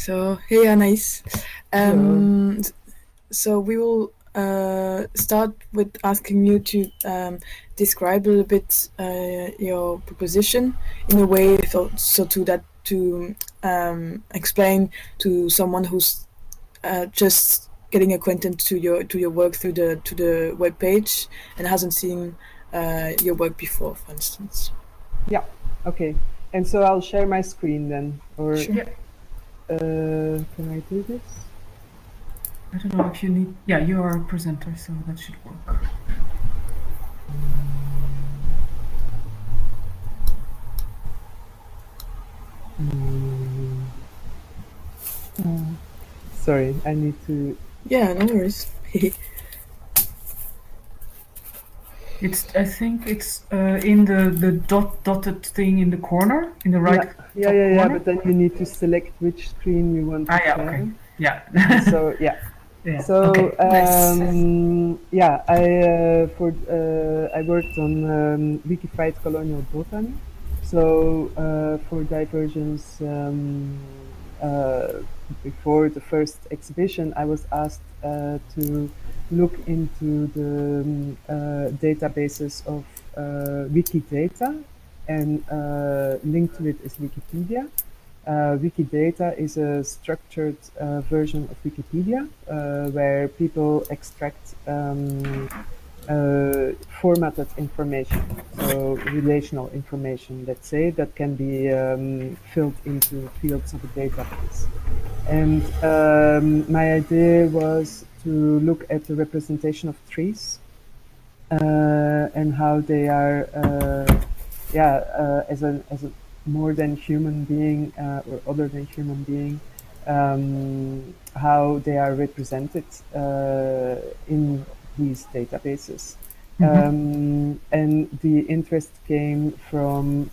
So, hey Anais. Hello. So we will start with asking you to describe a little bit your proposition in a way so to that to explain to someone who's just getting acquainted to your work through the to the web page and hasn't seen your work before, for instance. Yeah, okay. And so I'll share my screen then, or Sure. Yeah, can I do this? I don't know if you need. Yeah, you are a presenter, so that should work. Mm, sorry, I need to. Yeah, no worries. I think it's in the dotted thing in the corner, in the right top Yeah. corner. But then you need to select which screen you want to Yeah, share. okay. Yeah. So yeah. Yeah. So Okay. Nice. yeah, I worked on Wikified colonial botany. So for diversions before the first exhibition, I was asked to look into the databases of Wikidata, and linked to it is Wikipedia. Wikidata is a structured version of Wikipedia where people extract formatted information, so relational information, let's say, that can be filled into fields of a database. And my idea was to look at the representation of trees and how they are, as a more than human being or other than human being, how they are represented in these databases. And the interest came from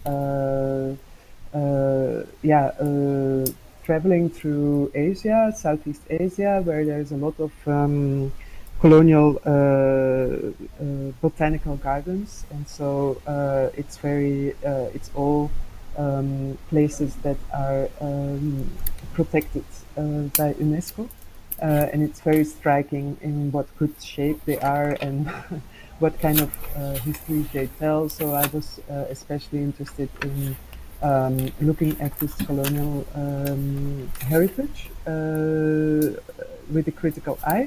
traveling through Asia, Southeast Asia, where there's a lot of colonial botanical gardens, and so it's all places that are protected by UNESCO, and it's very striking in what good shape they are and what kind of history they tell. So I was especially interested in looking at this colonial heritage with a critical eye.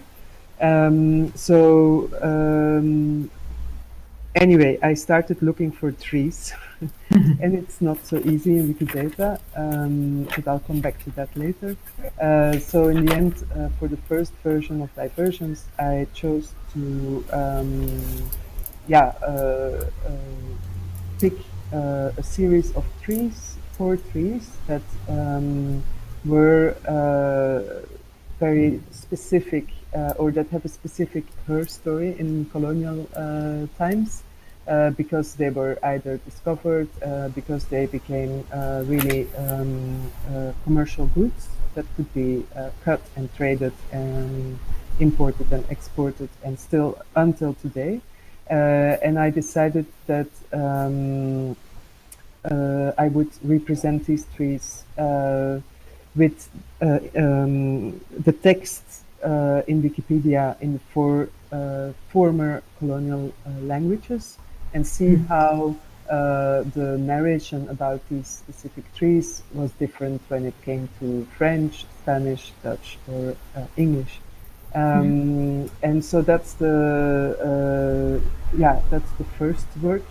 Anyway, I started looking for trees, and it's not so easy in Wikidata, but I'll come back to that later. So in the end, for the first version of Diversions, I chose to pick a series of trees, 4 trees that were very specific or that have a specific her story in colonial times. Because they were either discovered, because they became really commercial goods that could be cut and traded and imported and exported, and still until today. And I decided that I would represent these trees with the text in Wikipedia in the 4 former colonial languages, and see how the narration about these specific trees was different when it came to French, Spanish, Dutch, or English. And so that's that's the first work.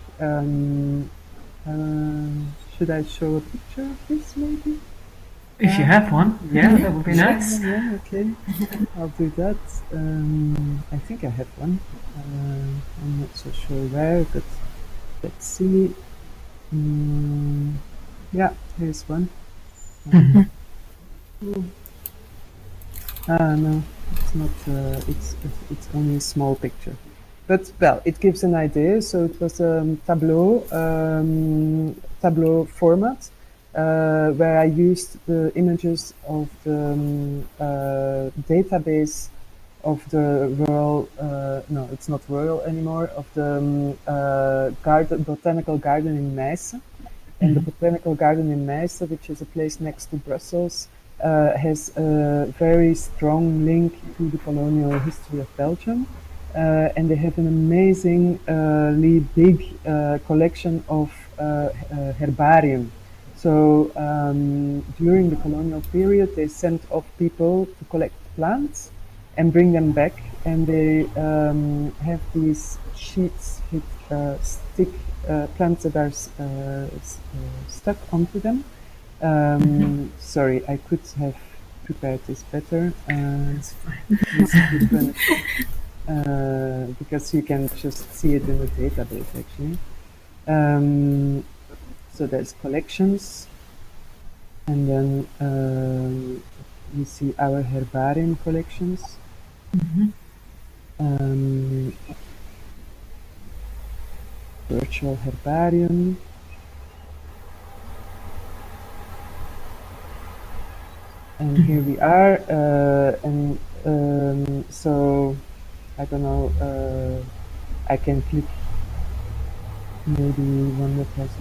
Should I show a picture of this, maybe? If you have one, yeah, that would be nice. Yeah, okay. I'll do that. I think I have one. I'm not so sure where, but let's see. Yeah, here's one. No, it's not. It's only a small picture, but well, it gives an idea. So it was a tableau format where I used the images of the database of the rural. No, it's not rural anymore. Of the botanical garden in Meissen. And the botanical garden in Meissen, which is a place next to Brussels, has a very strong link to the colonial history of Belgium. And they have an amazingly big collection of herbarium. So during the colonial period, they sent off people to collect plants and bring them back, and they have these sheets with stick plants that are stuck onto them. Sorry, I could have prepared this better. It's fine. Because you can just see it in the database actually. So there's collections, and then you see our herbarium collections. Virtual herbarium. And here we are, and so I don't know, I can click maybe one that has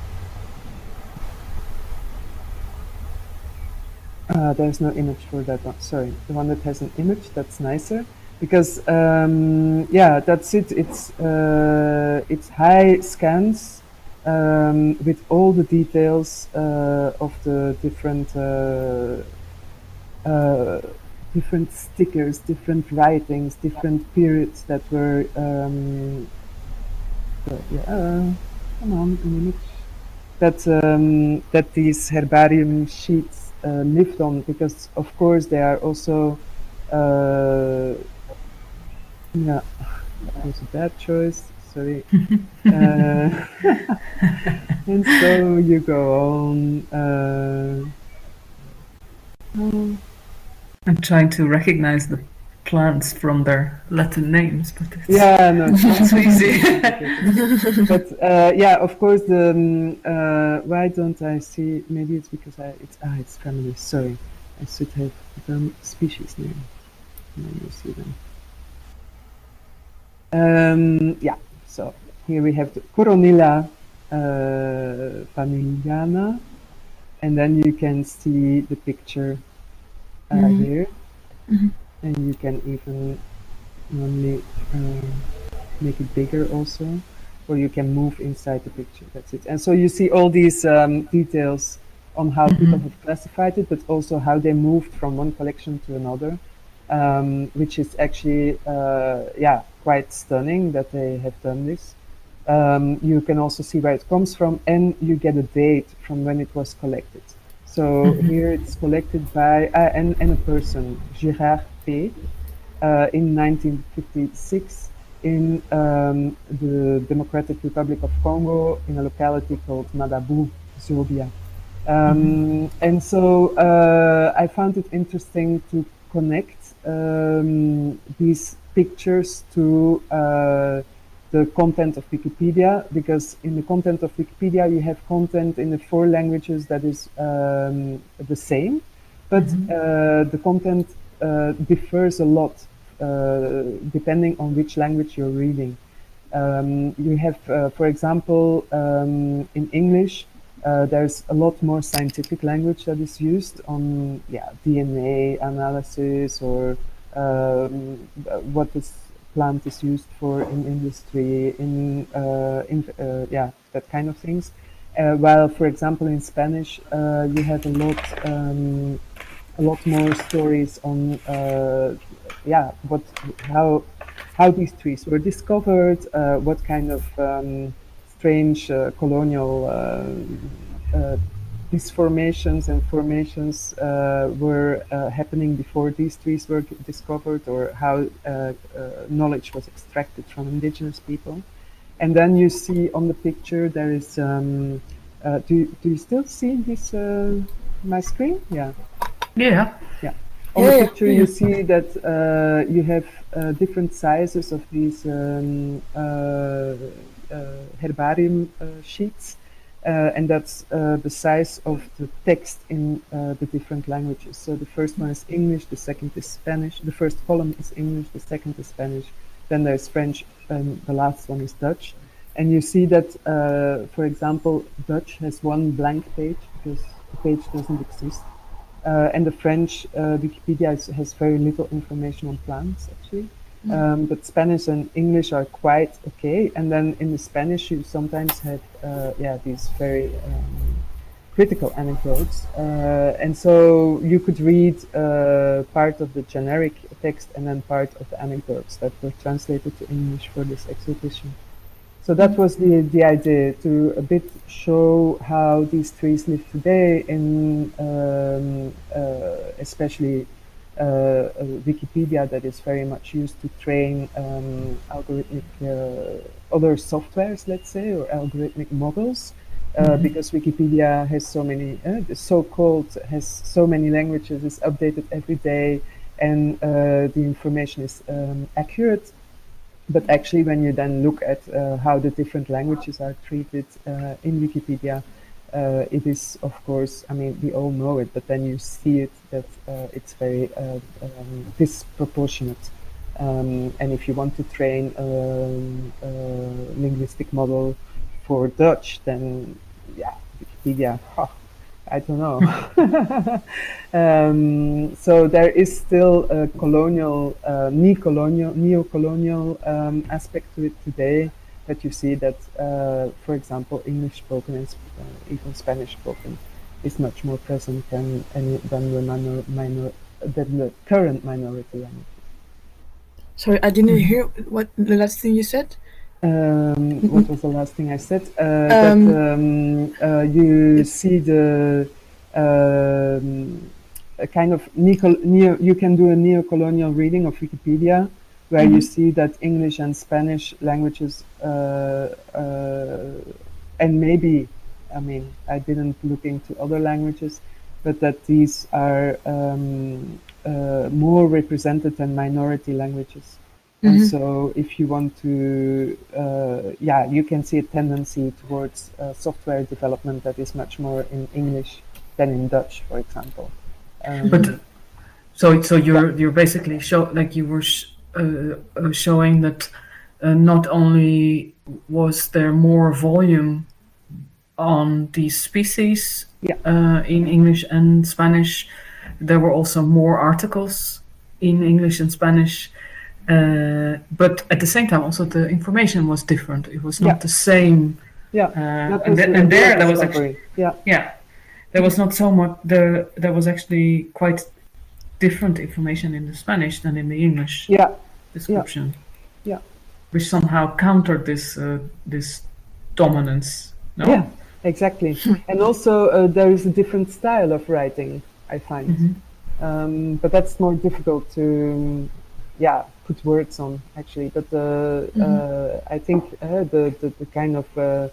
there's no image for that one, sorry. The one that has an image, that's nicer, because yeah, that's it. It's high scans with all the details of the different stickers, different writings, different periods that were come on, an image that these herbarium sheets lived on, because of course they are also yeah, that was a bad choice, sorry. And so you go on. I'm trying to recognize the plants from their Latin names, but it's no, not so easy. But yeah, of course, the why don't I see? Maybe it's because it's family. Sorry, I should have done species name. Then you see them. Yeah. So here we have the Coronilla familiana, and then you can see the picture here, and you can even normally make it bigger also, or you can move inside the picture. That's it. And so you see all these details on how people have classified it, but also how they moved from one collection to another, which is actually yeah, quite stunning that they have done this. You can also see where it comes from, and you get a date from when it was collected. So here it's collected by and a person, Gérard P. In 1956 in the Democratic Republic of Congo, in a locality called Madabu, Zobia. And so I found it interesting to connect these pictures to the content of Wikipedia, because in the content of Wikipedia you have content in the 4 languages that is the same, but the content differs a lot depending on which language you're reading. You have, for example, in English, there's a lot more scientific language that is used on DNA analysis, or what this plant is used for in industry, that kind of things. While, for example, in Spanish, you have a lot more stories on how these trees were discovered, what kind of strange colonial these formations and formations were happening before these trees were discovered, or how knowledge was extracted from indigenous people. And then you see on the picture there is do you still see this my screen? Yeah. On the picture you see that you have different sizes of these herbarium sheets, and that's the size of the text in the different languages. So the first one is English, the second is Spanish, the first column is English, the second is Spanish, then there's French, and the last one is Dutch. And you see that, for example, Dutch has one blank page because the page doesn't exist. And the French Wikipedia has very little information on plants, actually. But Spanish and English are quite okay. And then in the Spanish, you sometimes have these very critical anecdotes. And so you could read part of the generic text and then part of the anecdotes that were translated to English for this exhibition. So that was the idea, to a bit show how these trees live today in especially Wikipedia that is very much used to train algorithmic other softwares, let's say, or algorithmic models. Because Wikipedia has so many, the so-called has so many languages, is updated every day, and the information is accurate. But actually, when you then look at how the different languages are treated in Wikipedia, it is, of course, I mean, we all know it, but then you see it that it's very disproportionate. And if you want to train a linguistic model for Dutch, then yeah, Wikipedia, I don't know. So there is still a colonial, neo-colonial aspect to it today, that you see that, for example, English spoken and even Spanish spoken is much more present than the current minority language. Sorry, I didn't hear what the last thing you said. What was the last thing I said? You see the a kind of you can do a neo-colonial reading of Wikipedia, where you see that English and Spanish languages, and maybe, I mean, I didn't look into other languages, but that these are more represented than minority languages. And so if you want to, you can see a tendency towards software development that is much more in English than in Dutch, for example. But so you're basically showing that not only was there more volume on these species in English and Spanish, there were also more articles in English and Spanish. But at the same time, also the information was different. It was not the same. There was actually there was not so much. There was actually quite different information in the Spanish than in the English description. Which somehow countered this dominance. No? Yeah, exactly. And also there is a different style of writing, I find. But that's more difficult to put words on, actually. But I think the kind of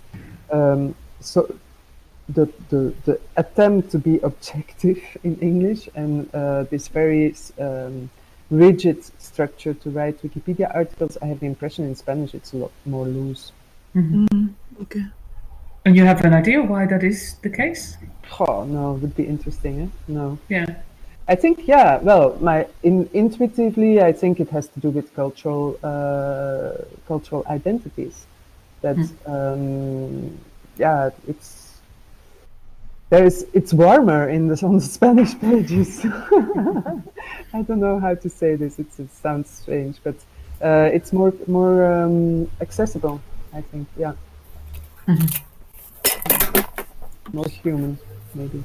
the attempt to be objective in English and this very rigid structure to write Wikipedia articles, I have the impression in Spanish it's a lot more loose. Okay. And you have an idea why that is the case? Oh, no, it would be interesting, eh? No. Yeah. I think, intuitively, I think it has to do with cultural identities. That, it's warmer on the Spanish pages. I don't know how to say this. It sounds strange, but it's more accessible, I think. Yeah. More human, maybe.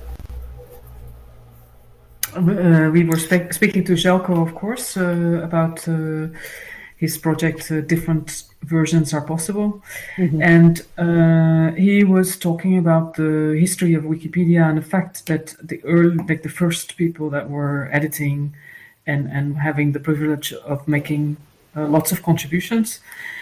We were speaking to Željko, of course, about his project. Different versions are possible, and he was talking about the history of Wikipedia and the fact that the first people that were editing and having the privilege of making lots of contributions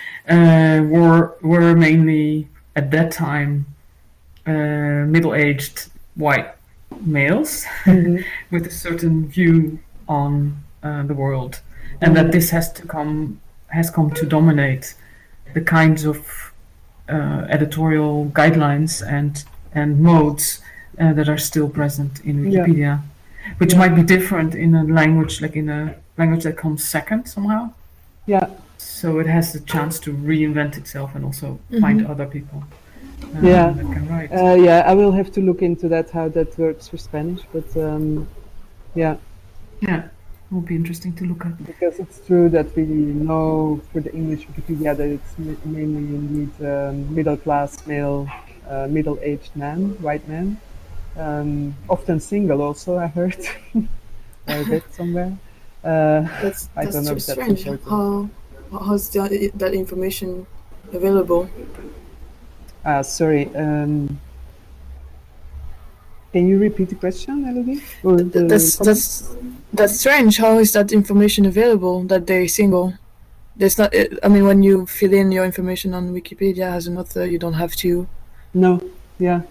were mainly at that time middle-aged white males with a certain view on the world, and that this has come to dominate the kinds of editorial guidelines and modes that are still present in Wikipedia, which might be different in a language, like in a language that comes second somehow. Yeah. So it has the chance to reinvent itself and also find other people. Yeah. that can write. Yeah, I will have to look into that, how that works for Spanish, but yeah. Yeah, will be interesting to look at. Because it's true that we know for the English Wikipedia that it's mainly indeed middle class male, middle-aged man, white man, often single also, I heard, or read somewhere. I don't know if that's strange. important. How's that information available? Sorry, can you repeat the question, Elodie? Or That's strange. How is that information available that they're single? There's not. I mean, when you fill in your information on Wikipedia as an author, you don't have to. No, yeah.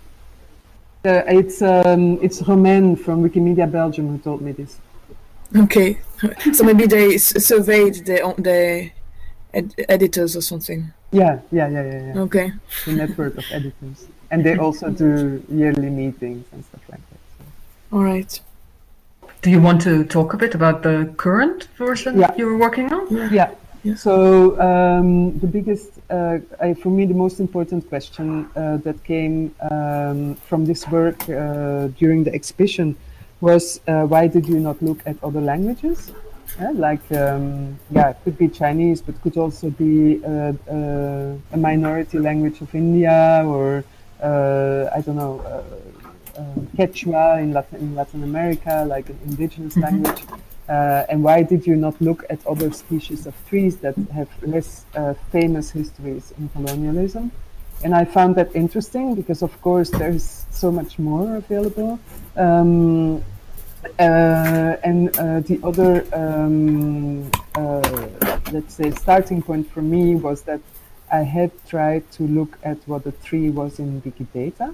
It's Romain from Wikimedia Belgium who told me this. Okay, so maybe they surveyed the editors or something. Yeah. Okay. The network of editors, and they also do yearly meetings and stuff like that. So. All right. Do you want to talk a bit about the current version you were working on? Yeah. So the biggest, for me, the most important question that came from this work during the exhibition was why did you not look at other languages? It could be Chinese, but could also be a minority language of India, or I don't know, Quechua in Latin America, like an indigenous language. And why did you not look at other species of trees that have less famous histories in colonialism? And I found that interesting because, of course, there's so much more available. The other, let's say, starting point for me was that I had tried to look at what a tree was in Wikidata.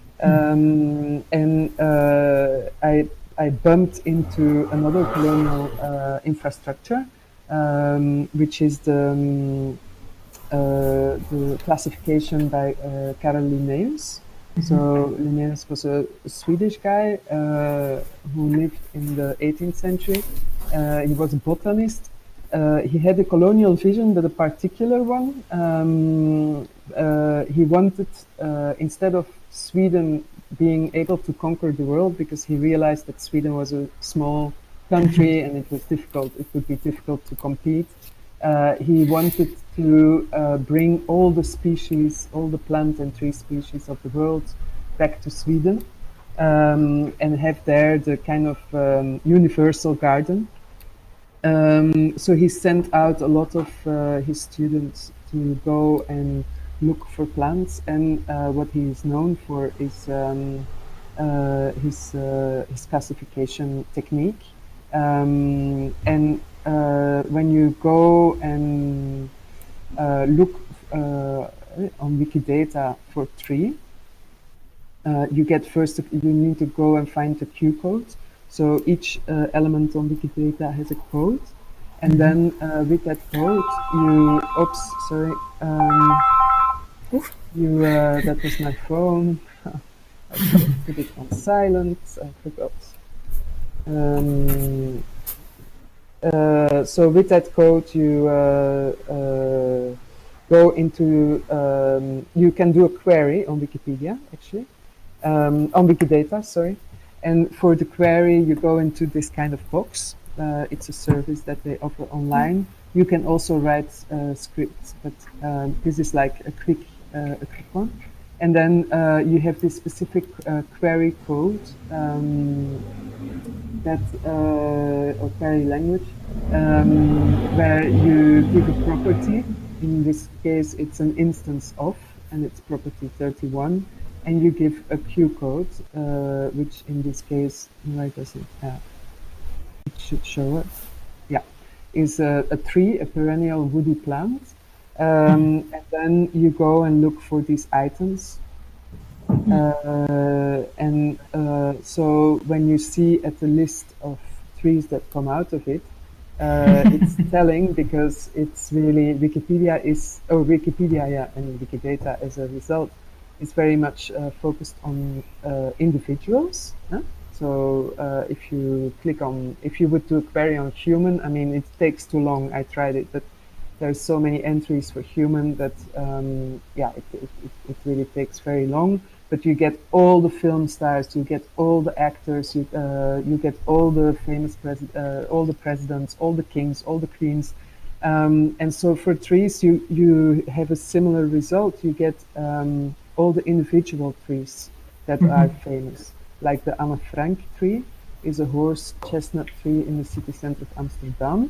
I bumped into another colonial infrastructure, which is the classification by Carl Linnaeus. So Linnaeus was a Swedish guy who lived in the 18th century. He was a botanist. He had a colonial vision, but a particular one. He wanted, instead of Sweden being able to conquer the world, because he realized that Sweden was a small country and it would be difficult to compete. He wanted to bring all the species, all the plant and tree species of the world back to Sweden and have there the kind of universal garden. So he sent out a lot of his students to go and look for plants, and what he is known for is his classification technique. When you go and look on Wikidata for tree, you need to go and find the Q code. So each element on Wikidata has a code, and then with that code, that was my phone. I put it on silent. I forgot. So with that code, you go into. You can do a query on Wikipedia, actually, on Wikidata. Sorry, and for the query, you go into this kind of box. It's a service that they offer online. You can also write scripts, but this is like a quick one. And then you have this specific query code or query language where you give a property. In this case, it's an instance of, and it's property 31. And you give a Q code, which in this case, where does it have? It should show it. Yeah, is a tree, a perennial woody plant. And then you go and look for these items. So when you see at the list of trees that come out of it, it's telling, because it's really Wikipedia, and Wikidata as a result is very much focused on individuals. Huh? So if you would do a query on human, I mean, it takes too long. I tried it, but there's so many entries for human that yeah, it really takes very long. But you get all the film stars, you get all the actors, you get all the famous all the presidents, all the kings, all the queens, and so for trees you have a similar result. You get all the individual trees that are famous, like the Anne Frank tree is a horse chestnut tree in the city center of Amsterdam.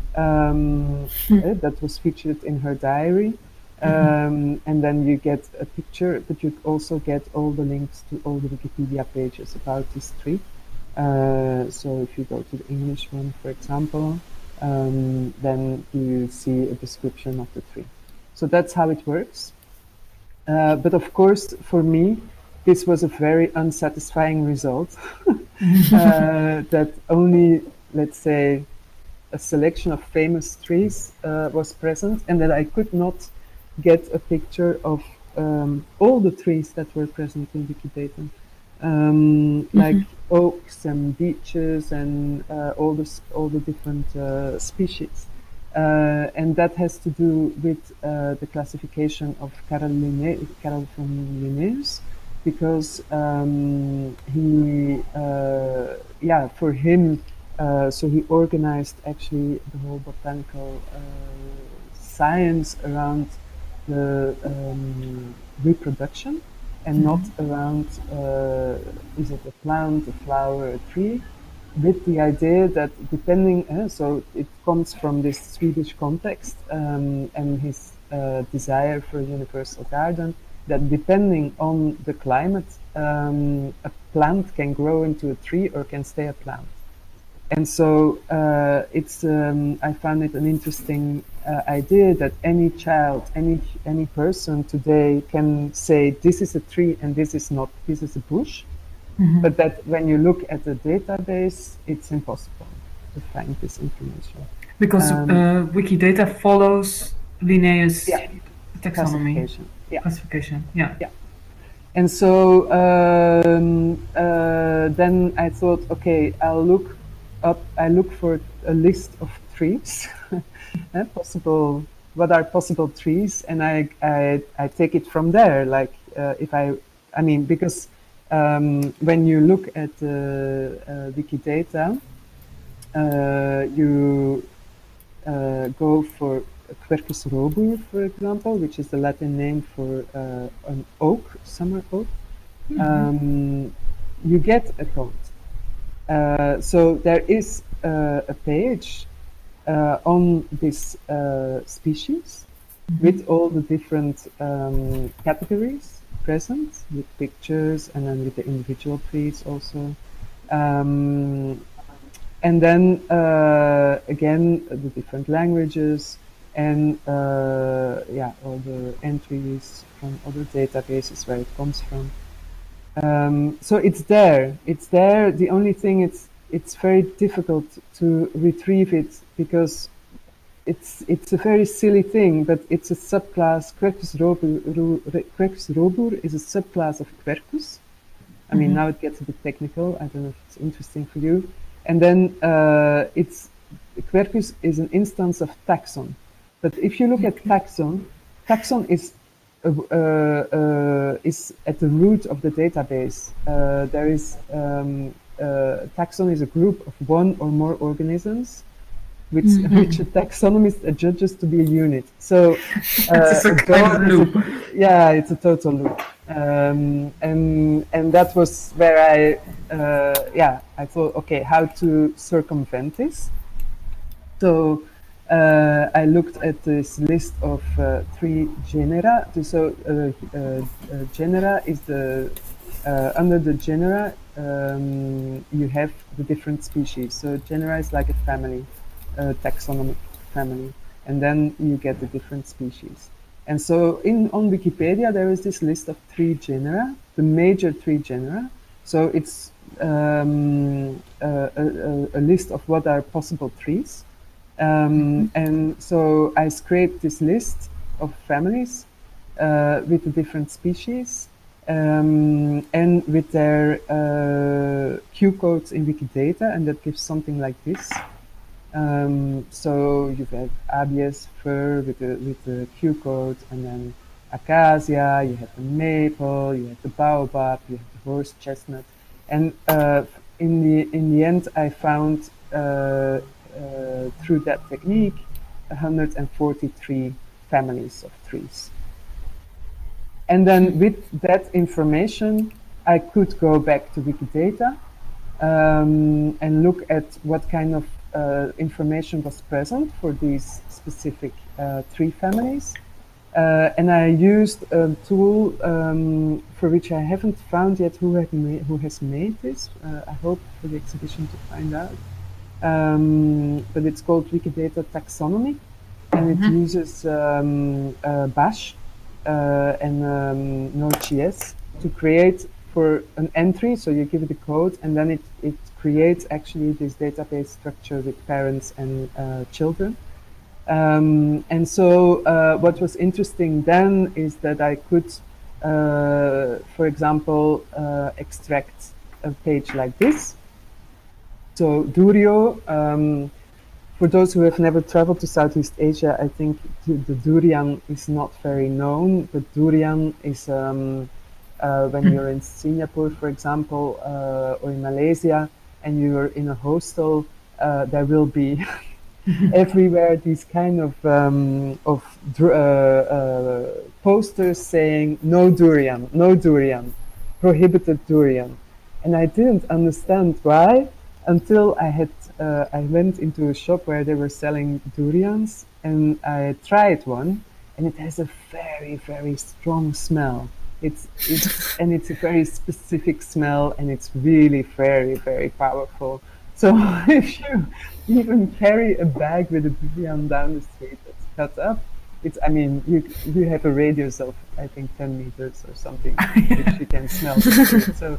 That was featured in her diary. And then you get a picture, but you also get all the links to all the Wikipedia pages about this tree. So if you go to the English one, for example, then you see a description of the tree. So that's how it works. But of course, for me, this was a very unsatisfying result. That only, let's say, a selection of famous trees was present, and that I could not get a picture of all the trees that were present in Wikidata, like oaks and beeches and all the different species. And that has to do with the classification of Carl von Linnaeus, because he, yeah, for him, so he organized actually the whole botanical science around the reproduction, and not around is it a plant, a flower, a tree, with the idea that depending, so it comes from this Swedish context and his desire for a universal garden, that depending on the climate, a plant can grow into a tree or can stay a plant. And so it's I found it an interesting idea that any child, any person today can say this is a tree and this is not, this is a bush, but that when you look at the database, it's impossible to find this information. Because Wikidata follows Linnaeus' taxonomy. Classification. Yeah. And so then I thought, okay, I look for a list of trees, possible, what are possible trees, and I take it from there. Like if I mean, because when you look at Wikidata, you go for Quercus robur, for example, which is the Latin name for an oak, summer oak. You get a code. So there is a page on this species with all the different categories present, with pictures, and then with the individual trees also. And then again, the different languages, and yeah, all the entries from other databases where it comes from. So it's there. The only thing, it's very difficult to retrieve it, because it's a very silly thing, but it's a subclass. Quercus robur is a subclass of Quercus. I mean, now it gets a bit technical. I don't know if it's interesting for you. And then Quercus is an instance of taxon. But if you look at taxon is at the root of the database. There is taxon is a group of one or more organisms, which a taxonomist adjudges to be a unit. So it's a kind of loop. Yeah, it's a total loop. And that was where I thought, okay, how to circumvent this. So I looked at this list of 3 genera. So genera is the under the genera you have the different species. So genera is like a family, taxonomic family, and then you get the different species. And so on Wikipedia there is this list of 3 genera, the major 3 genera. So it's a list of what are possible trees. And so I scraped this list of families with the different species and with their Q codes in Wikidata, and that gives something like this. So you have ABS fir with the Q code, and then acacia, you have the maple, you have the baobab, you have the horse chestnut, and in the end I found through that technique 143 families of trees. And then with that information, I could go back to Wikidata and look at what kind of information was present for these specific tree families. And I used a tool for which I haven't found yet who has made this. I hope for the exhibition to find out. But it's called Wikidata Taxonomy, and it uses Bash and Node.js to create for an entry. So you give it a code, and then it creates actually this database structure with parents and children. And so what was interesting then is that I could, for example, extract a page like this. So Durio, for those who have never traveled to Southeast Asia, I think the durian is not very known, but durian is when you're in Singapore, for example, or in Malaysia, and you're in a hostel, there will be everywhere these kind of posters saying no durian, prohibited durian, and I didn't understand why until I went into a shop where they were selling durians, and I tried one, and it has a very, very strong smell. It's a very specific smell, and it's really very, very powerful. So if you even carry a bag with a durian down the street that's cut up, you have a radius of, I think, 10 meters or something, which you can smell. So,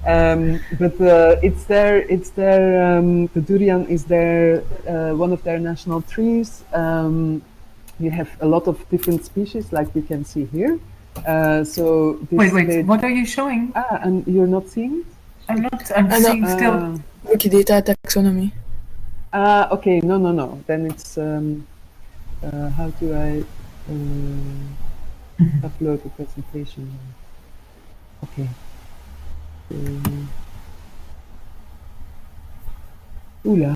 it's there. The durian is there, one of their national trees. You have a lot of different species, like you can see here. So this wait, what are you showing? And you're not seeing it? I'm seeing still Wikidata taxonomy. Okay, no. Then it's how do I upload the presentation? Okay. Oula.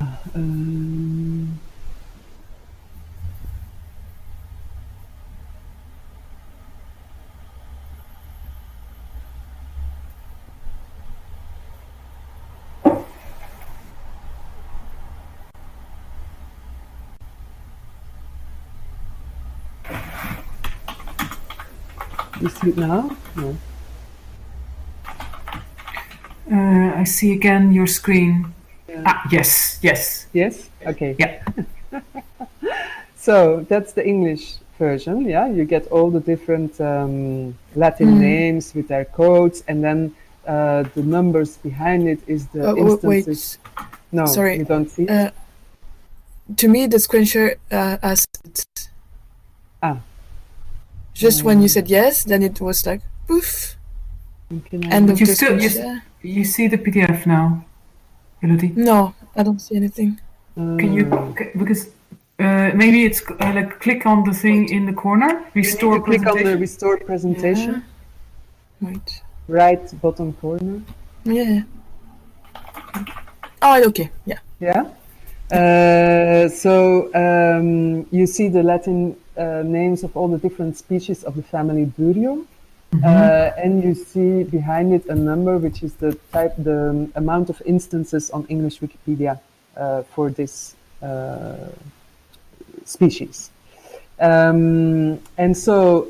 You see it now? No. I see again your screen. Yeah. Yes. Yes? Okay. Yeah. So that's the English version, yeah? You get all the different Latin names with their codes, and then the numbers behind it is the instances. Wait. No, sorry. You don't see it? To me, the screen share as just when you said yes, then it was like poof. And you see the PDF now, Elodie? No, I don't see anything. Can you because maybe it's like click on the thing in the corner, restore presentation. Click on the restore presentation. Yeah. Wait. Right bottom corner. Yeah. Oh, okay. Yeah. Yeah. So you see the Latin names of all the different species of the family Durio, and you see behind it a number, which is the amount of instances on English Wikipedia for this species. And so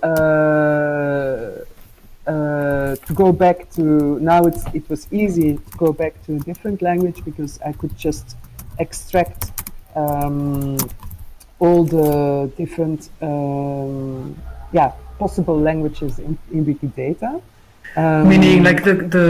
to go back to now, it was easy to go back to a different language because I could just extract all the different possible languages in Wikidata. Meaning like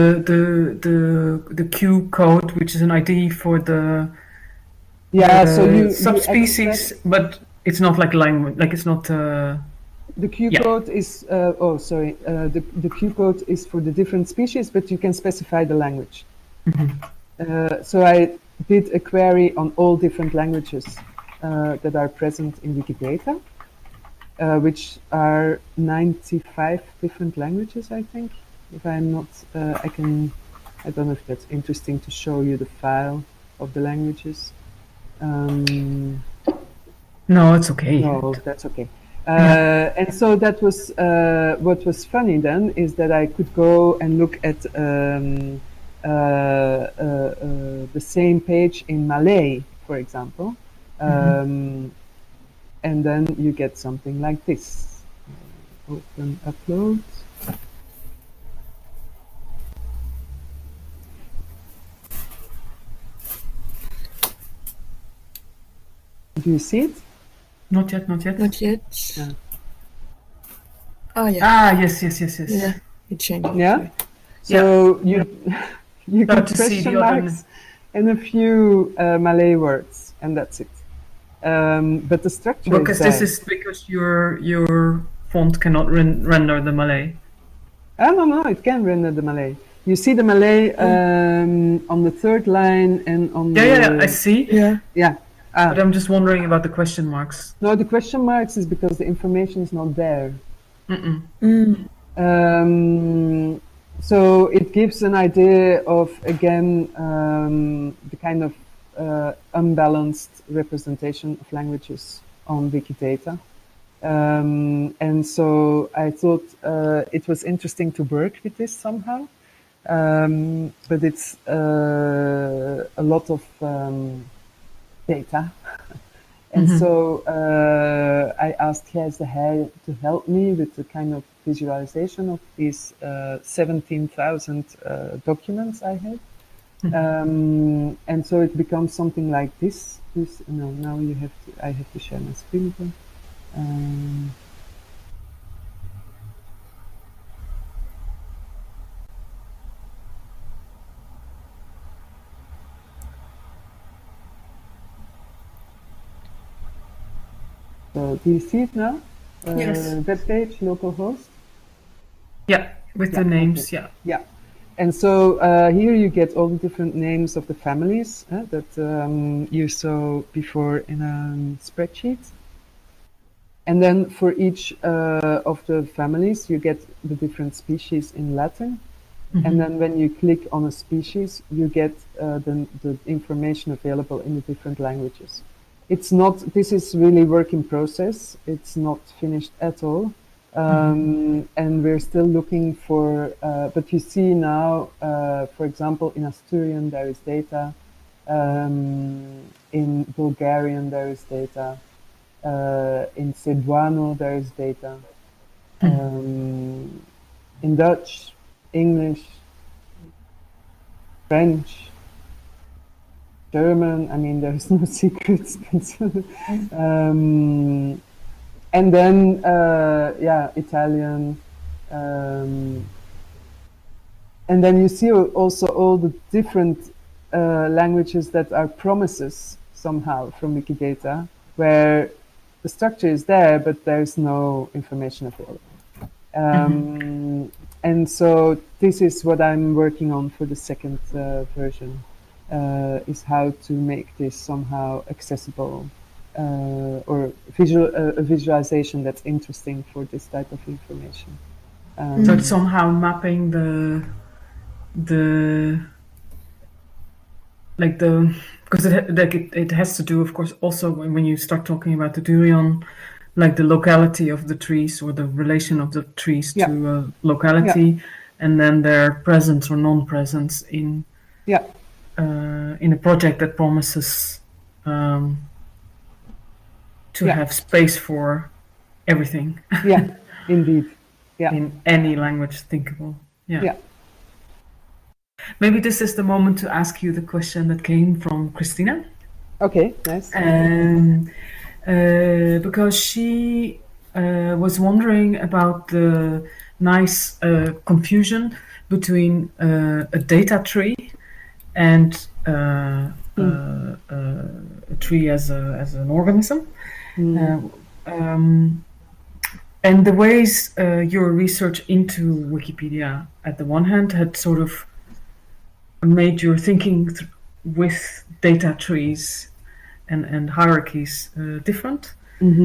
the Q code, which is an ID for the so you subspecies, but it's not like language, like it's not. The Q code is the Q code is for the different species, but you can specify the language. So I did a query on all different languages that are present in Wikidata, which are 95 different languages, I think. If I'm not, I don't know if that's interesting to show you the file of the languages. No, it's okay. No, that's okay. And so that was what was funny then is that I could go and look at the same page in Malay, for example, and then you get something like this. Open upload. Do you see it? Not yet, not yet. Not yet. Yeah. Oh yeah. Ah, yes. Yeah, it changed. Yeah. So you Start get to see question the other- marks and a few Malay words, and that's it. But the structure Because is this there. is because your font cannot render the Malay. No, it can render the Malay. You see the Malay on the third line and on Yeah, I see. Yeah. yeah. But I'm just wondering about the question marks. No, the question marks is because the information is not there. Mm-mm. So it gives an idea of, again, the kind of unbalanced representation of languages on Wikidata. And so I thought it was interesting to work with this somehow. But it's a lot of data. And so I asked Gijs de Heij to help me with the kind of visualization of these 17,000 documents I had. And so it becomes something like this. Now I have to share my screen again. So do you see it now? Yes. Web page, localhost. Yeah, with the names, okay. yeah. Yeah. And so here you get all the different names of the families that you saw before in a spreadsheet. And then for each of the families, you get the different species in Latin. And then when you click on a species, you get the information available in the different languages. It's not, this is really work in process. It's not finished at all. And we're still looking for, but you see now, for example, in Asturian, there is data. In Bulgarian, there is data. In Cebuano, there is data. In Dutch, English, French, German, I mean, there's no secrets. And then, Italian. And then you see also all the different languages that are promises somehow from Wikidata, where the structure is there, but there's no information available. And so this is what I'm working on for the second version, is how to make this somehow accessible, or a visualization that's interesting for this type of information. So it's somehow mapping because it has to do, of course, also when you start talking about the durian, like the locality of the trees or the relation of the trees to a locality, and then their presence or non-presence in a project that promises to have space for everything. Yeah, indeed. Yeah. In any language thinkable. Yeah. Maybe this is the moment to ask you the question that came from Christina. Okay, nice. Because she was wondering about the nice confusion between a data tree and a tree as an organism. And the ways your research into Wikipedia, at the one hand, had sort of made your thinking with data trees and hierarchies different?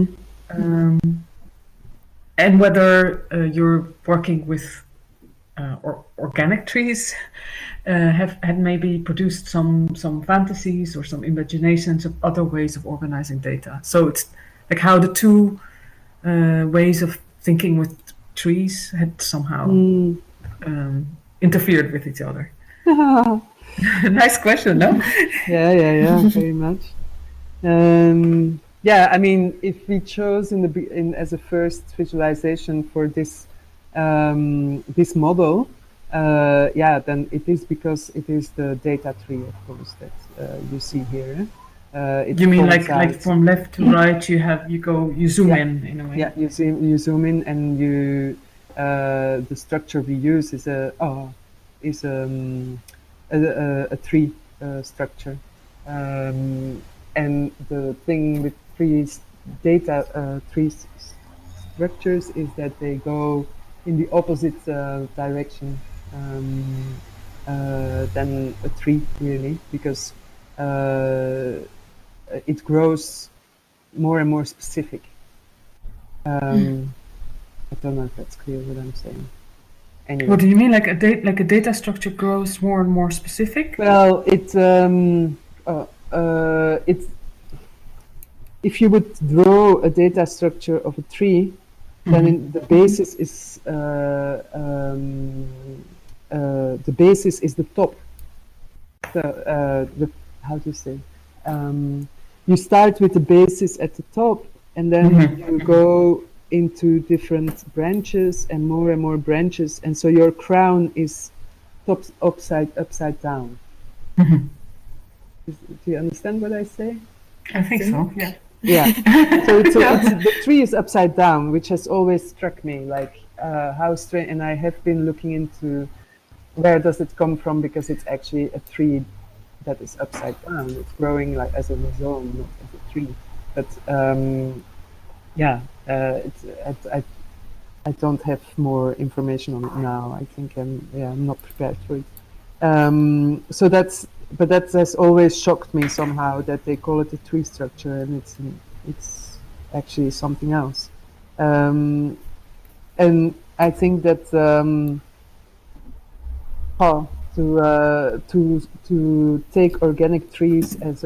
And whether you're working with organic trees had maybe produced some fantasies or some imaginations of other ways of organizing data. So it's like how the two ways of thinking with trees had somehow interfered with each other. Nice question, no? Yeah, very much. Yeah, I mean, if we chose as a first visualization for this this model, then it is because it is the data tree, of course, that you see here. You mean like from left to right? You zoom in a way. Yeah, you zoom in, and the structure we use is a tree structure. And the thing with data tree structures is that they go in the opposite direction than a tree, really, because it grows more and more specific. I don't know if that's clear what I'm saying. Anyway. What do you mean, like a data structure grows more and more specific? Well, it's if you would draw a data structure of a tree, then the basis is the top. How do you say? You start with the basis at the top, and then you go into different branches and more branches, and so your crown is upside down. Do you understand what I say? I think so. Yeah. Yeah. So the tree is upside down, which has always struck me, like how strange. And I have been looking into where does it come from, because it's actually a tree that is upside down. It's growing like as a rhizome, not as a tree. But I don't have more information on it now. I think I'm not prepared for it. So that has always shocked me somehow, that they call it a tree structure, and it's actually something else. And I think that to take organic trees as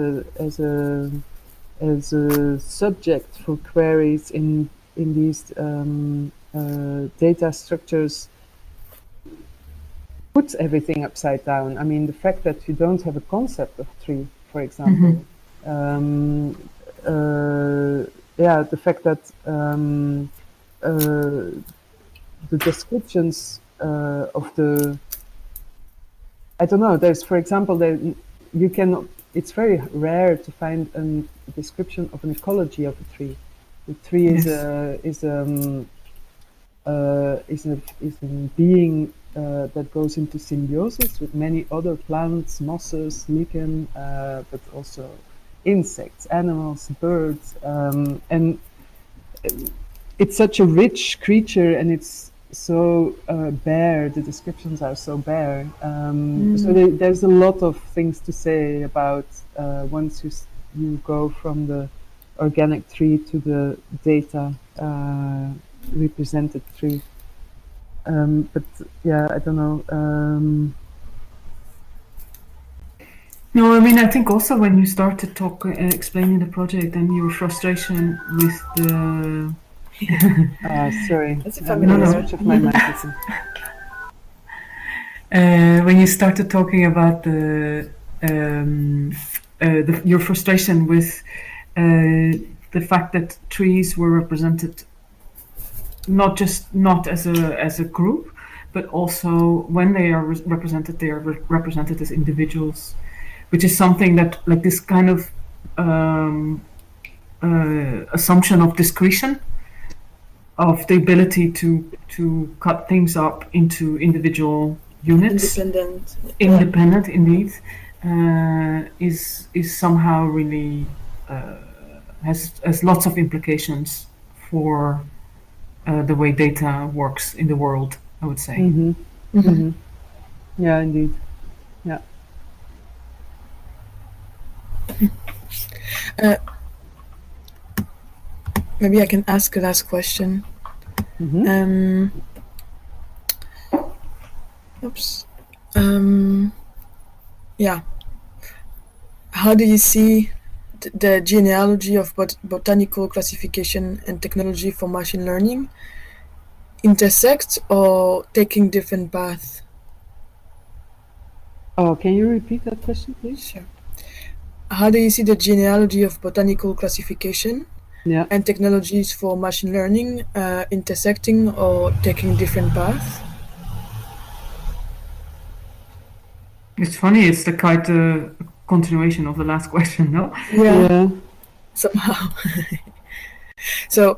a subject for queries in these data structures puts everything upside down. I mean, the fact that you don't have a concept of tree, for example, the fact that the descriptions of the, I don't know, there's, for example, it's very rare to find a description of an ecology of a tree. The tree is a being that goes into symbiosis with many other plants, mosses, lichen, but also insects, animals, birds, and it's such a rich creature, and it's so bare. The descriptions are so bare. So there's a lot of things to say about once you go from the organic tree to the data represented tree. But yeah, I don't know. No, I mean, I think also when you started explaining the project and your frustration with the... sorry. That's a familiar switch of my microphone. When you started talking about your frustration with the fact that trees were represented not as a group, but also when they are represented, they are represented as individuals, which is something that, like, this kind of assumption of discretion, of the ability to cut things up into individual units, independent indeed, is somehow really has lots of implications for the way data works in the world, I would say. Yeah, indeed. Yeah. Maybe I can ask a last question. Oops. Yeah. How do you see the genealogy of botanical classification and technology for machine learning intersect or taking different paths? Oh, can you repeat that question, please? Sure. How do you see the genealogy of botanical classification and technologies for machine learning intersecting or taking different paths? It's funny, it's the kind of continuation of the last question, no? Yeah. Somehow. So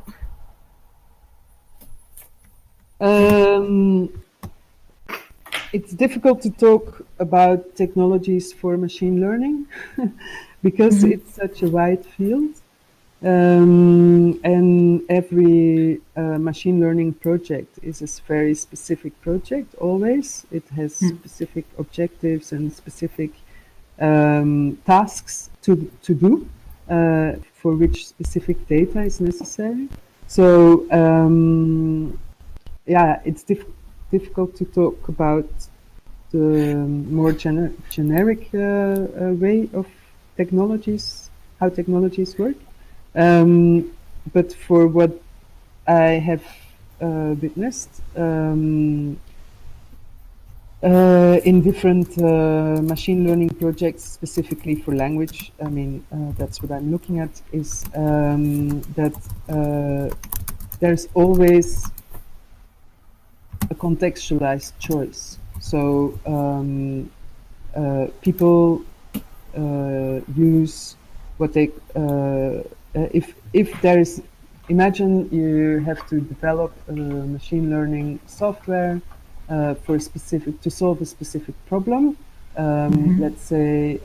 it's difficult to talk about technologies for machine learning because it's such a wide field. And every machine learning project is a very specific project always. It has specific objectives and specific tasks to do for which specific data is necessary. So yeah, it's difficult to talk about the more generic way of technologies, how technologies work. But for what I have witnessed in different machine learning projects, specifically for language, I mean, that's what I'm looking at, is that there's always a contextualized choice. So people use what they if there is, imagine you have to develop machine learning software for a specific, to solve a specific problem. Let's say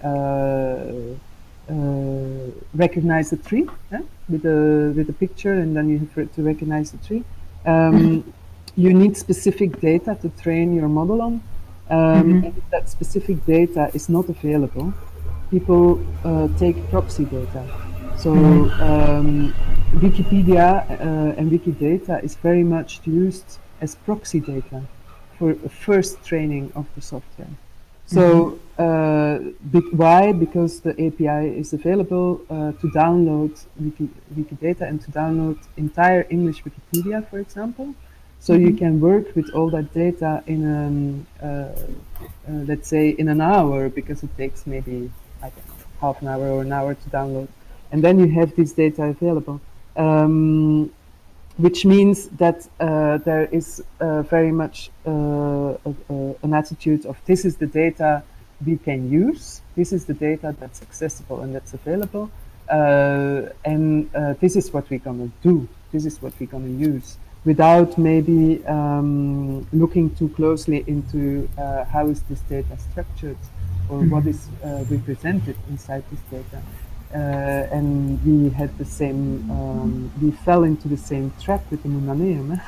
recognize a tree with a picture, and then you have to recognize the tree. You need specific data to train your model on. And if that specific data is not available, people take proxy data. So Wikipedia and Wikidata is very much used as proxy data for a first training of the software. So why? Because the API is available to download Wikidata and to download entire English Wikipedia, for example. So you can work with all that data in, let's say, in an hour, because it takes maybe like half an hour or an hour to download. And then you have this data available, which means that there is very much an attitude of, this is the data we can use, this is the data that's accessible and that's available, and this is what we're going to do, this is what we're going to use, without maybe looking too closely into how is this data structured, or what is represented inside this data. And we had the same, we fell into the same trap with the Munaneum.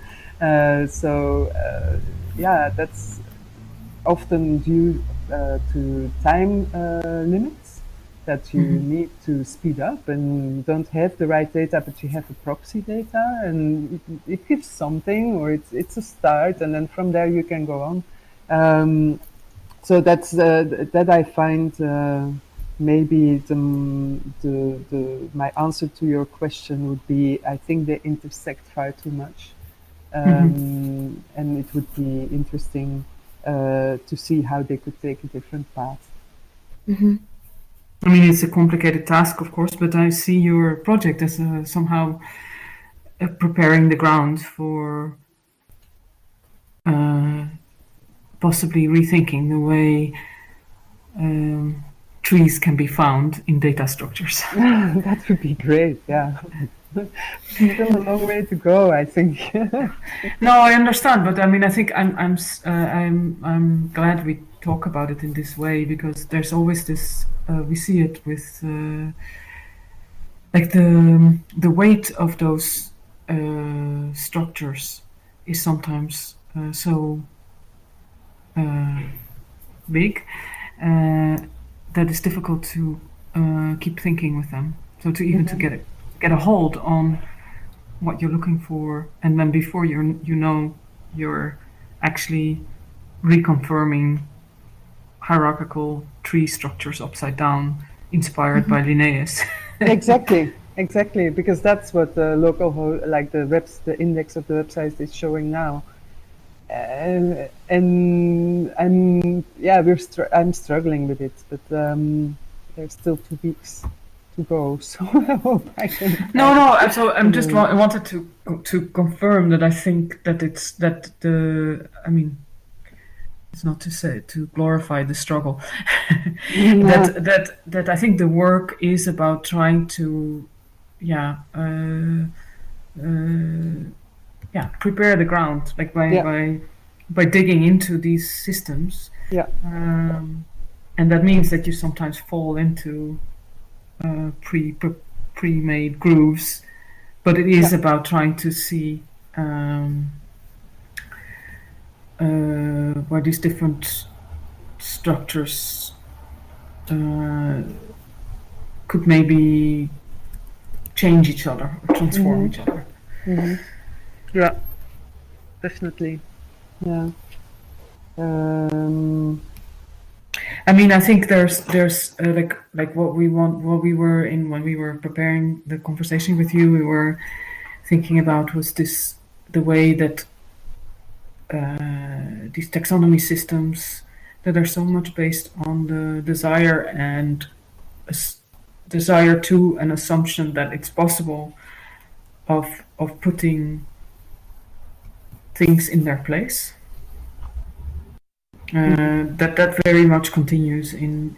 Yeah, that's often due to time limits, that you need to speed up and you don't have the right data, but you have a proxy data, and it gives something, or it's a start, and then from there you can go on. So that's that I find maybe my answer to your question would be, I think they intersect far too much, and it would be interesting to see how they could take a different path. I mean, it's a complicated task, of course, but I see your project as somehow preparing the ground for possibly rethinking the way trees can be found in data structures. That would be great, yeah. Still a long way to go, I think. No, I understand, but I mean, I think I'm glad we talk about it in this way, because there's always this. We see it with like the weight of those structures is sometimes so big that it's difficult to keep thinking with them. So to even to get a hold on what you're looking for, and then before you're actually reconfirming hierarchical tree structures upside down, inspired by Linnaeus. Exactly, because that's what the local the index of the website is showing now. And I'm struggling with it, but there's still 2 weeks to go, so I hope I can. No. So I'm just wanted to confirm that I think that it's not to say to glorify the struggle. that I think the work is about trying to prepare the ground, like by digging into these systems. And that means that you sometimes fall into pre-made grooves, but it is about trying to see where these different structures could maybe change each other or transform each other. Yeah, definitely. Yeah. I mean, I think there's like what we were in when we were preparing the conversation with you. We were thinking about was this the way that these taxonomy systems that are so much based on the desire to an assumption that it's possible of putting things in their place. That very much continues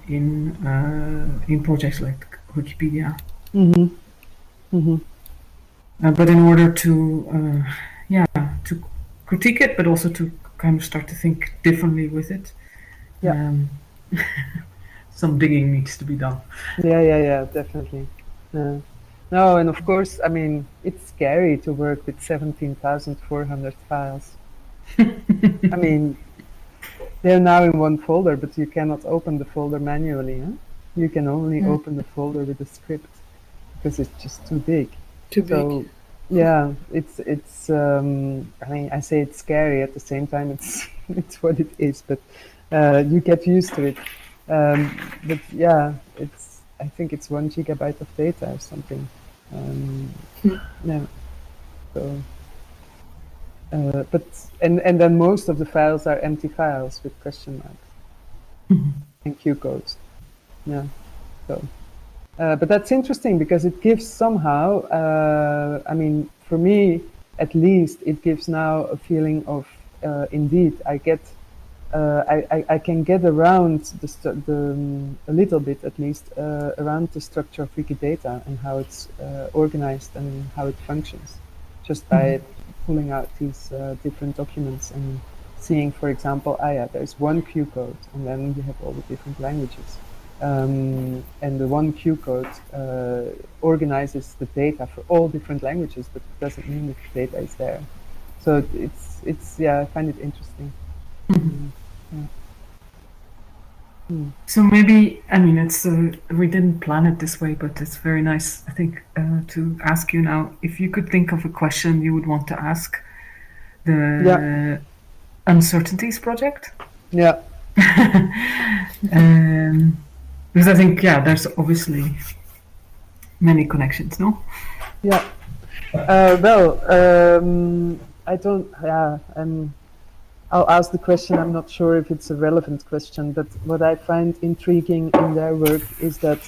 in projects like Wikipedia. But in order to to critique it, but also to kind of start to think differently with it, some digging needs to be done. Yeah, definitely. No, and of course, I mean, it's scary to work with 17,400 files. I mean, they're now in one folder, but you cannot open the folder manually. Huh? You can only open the folder with a script because it's just too big. Yeah, it's. I mean, I say it's scary. At the same time, it's what it is. But you get used to it. But yeah, I think it's 1 gigabyte of data or something. Yeah. So. But then most of the files are empty files with question marks and Q codes. Yeah. So, but that's interesting because it gives somehow. I mean, for me, at least, it gives now a feeling of indeed I get. I can get around a little bit at least around the structure of Wikidata and how it's organized and how it functions, just by pulling out these different documents and seeing, for example, there's one Q code, and then you have all the different languages. And the one Q code organizes the data for all different languages, but it doesn't mean that the data is there. So it's I find it interesting. So maybe, I mean, it's we didn't plan it this way, but it's very nice, I think, to ask you now if you could think of a question you would want to ask the Uncertainties project. Yeah. Because I think, there's obviously many connections, no? Yeah. I don't. Yeah. I'll ask the question. I'm not sure if it's a relevant question, but what I find intriguing in their work is that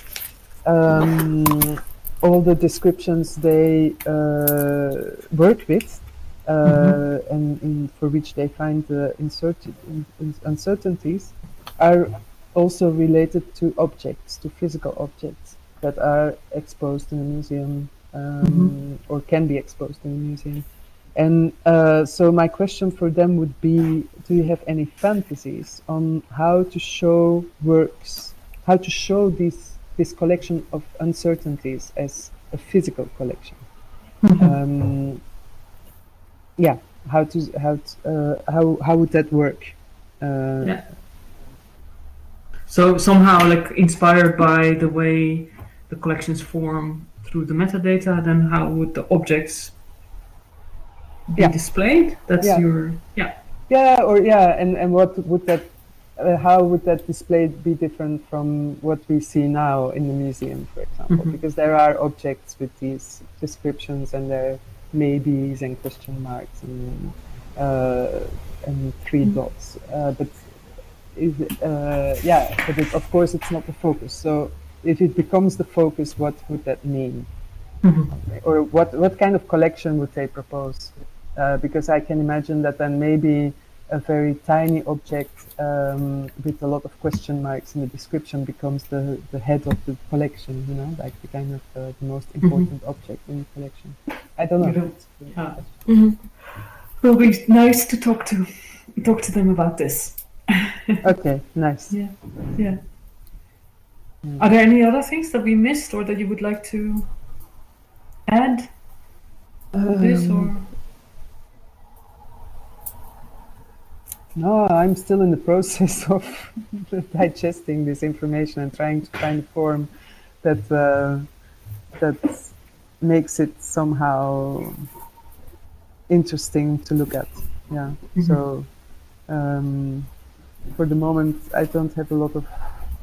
all the descriptions they work with and for which they find the uncertainties are also related to objects, to physical objects that are exposed in a museum or can be exposed in a museum. And so my question for them would be, do you have any fantasies on how to show works, how to show this collection of uncertainties as a physical collection? How would that work? So somehow, like inspired by the way the collections form through the metadata, then how would the objects be displayed? That's your and what would that? How would that display be different from what we see now in the museum, for example? Because there are objects with these descriptions, and there are maybes and question marks and three dots. But of course, it's not the focus. So if it becomes the focus, what would that mean? Or what kind of collection would they propose? Because I can imagine that then maybe a very tiny object with a lot of question marks in the description becomes the head of the collection, you know, like the kind of the most important object in the collection. I don't know. It will be nice to talk to them about this. Okay, nice. Yeah. Are there any other things that we missed or that you would like to add to this or? No, I'm still in the process of digesting this information and trying to find a form that makes it somehow interesting to look at. Yeah. So for the moment, I don't have a lot of.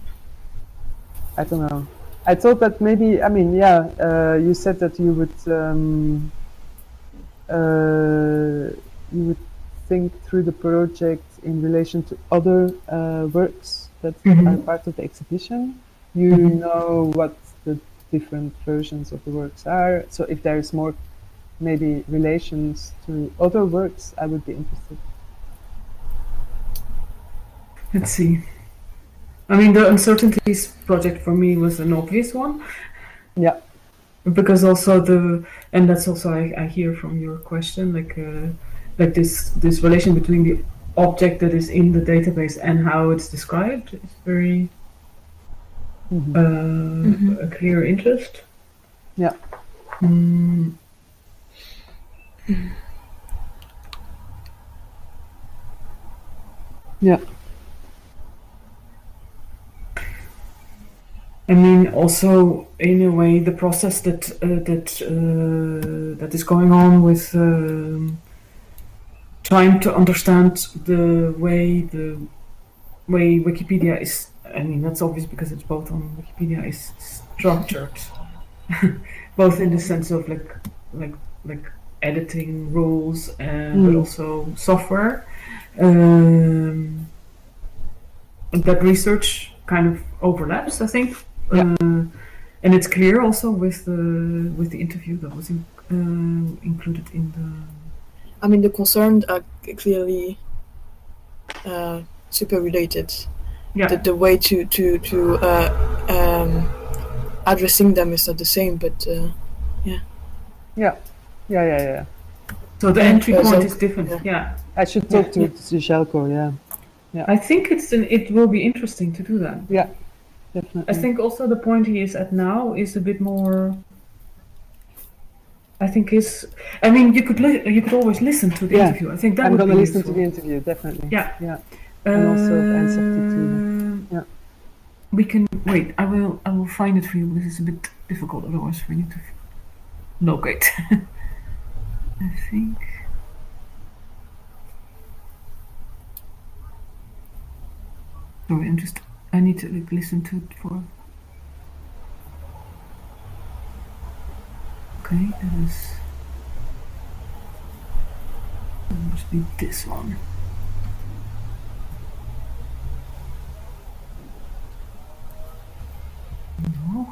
I don't know. I thought that maybe. I mean, you said that you would think through the project in relation to other works that are part of the exhibition. You know what the different versions of the works are. So if there is more, maybe relations to other works, I would be interested. Let's see. I mean, the Uncertainties project for me was an obvious one. Yeah. Because also and that's also I hear from your question, like this relation between the object that is in the database and how it's described is very a clear interest. Yeah. Yeah. I mean, also in a way, the process that is going on with trying to understand the way Wikipedia is. I mean, that's obvious because it's both on Wikipedia is structured, both in the sense of like editing rules but also software. That research kind of overlaps, I think. And it's clear also with the interview that was included in the. I mean, the concerns are clearly super related. Yeah. The way to addressing them is not the same, but Yeah. So the entry point is different. Yeah. I should talk to Željko. Yeah. I think it will be interesting to do that. Yeah. Definitely. I think also the point he is at now is a bit more. I think I mean, you could always listen to the interview. I think that I'm would be going to listen useful. to the interview, definitely. Yeah. And also answer to. Yeah. We can wait. I will find it for you because it's a bit difficult otherwise for you to locate. I think. Sorry, I need to listen to it for. Okay, that must be this one. No.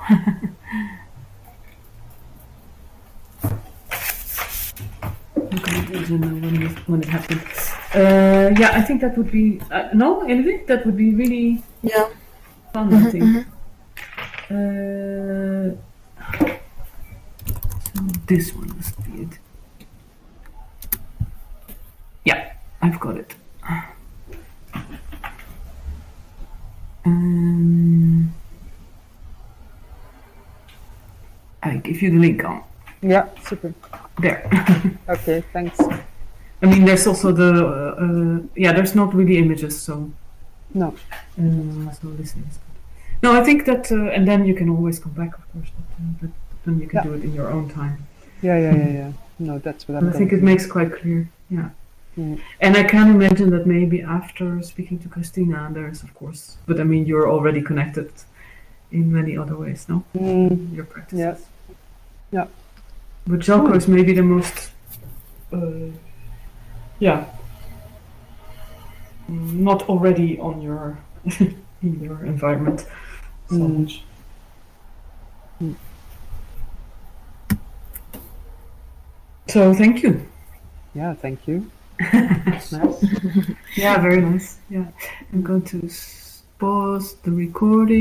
Okay, I don't know when it happened. I think that would be no, anything that would be really fun. I think. So this one must be it. Yeah, I've got it. I give you the link on. Yeah, super. There. Okay, thanks. I mean, there's also there's not really images, so No. So listening is good. No, I think that, and then you can always come back, of course, but then you can do it in your own time. Yeah. No, that's what I'm. I think it makes quite clear. Yeah. Mm. And I can imagine that maybe after speaking to Christina, there's of course, but I mean, you're already connected in many other ways, no? Your practices. Yes. Yeah. But Željko is maybe the most, not already on your in your environment so much. So thank you. Yeah, thank you. Nice. Yeah, very nice. Yeah, I'm going to pause the recording.